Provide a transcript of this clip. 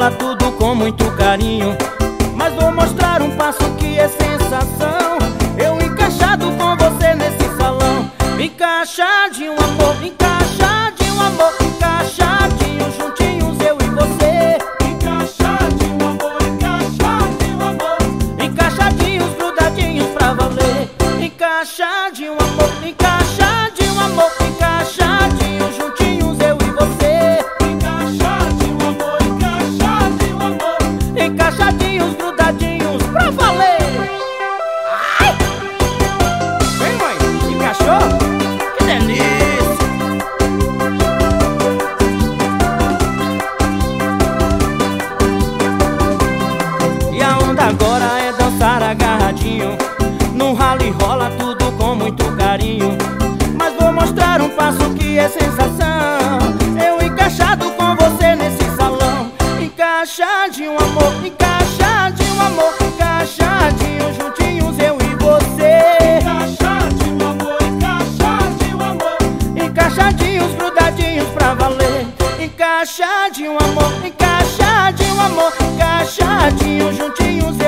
rola tudo com muito carinho. Mas vou mostrar um passo que é sensação. Eu encaixado com você nesse salão. Encaixadinho, amor, encaixadinho, amor, encaixadinho, juntinhos eu e você. Encaixadinho, amor, encaixadinho, amor, Encaixadinhos, grudadinhos pra valer. Encaixadinho, amor, encaixadinho, amor, encaixadinho, juntinhos eu e você. encaixadinho, amor, encaixadinho, amor. Encaixadinhos, grudadinhos pra valer. Ai! Vem, mãe, encaixou? Que delícia! E a onda agora é dançar agarradinho. No rally rola tudo com muito carinho. Mas vou mostrar um passo que é sensação. Eu encaixado com você nesse salão. Encaixadinho, amor, encaixadinho, amor, encaixadinho, juntinhos eu e você. Encaixadinho, amor, encaixadinho, amor. Encaixadinhos, grudadinhos pra valer. Encaixadinho, amor, encaixadinho, amor, encaixadinho, juntinhos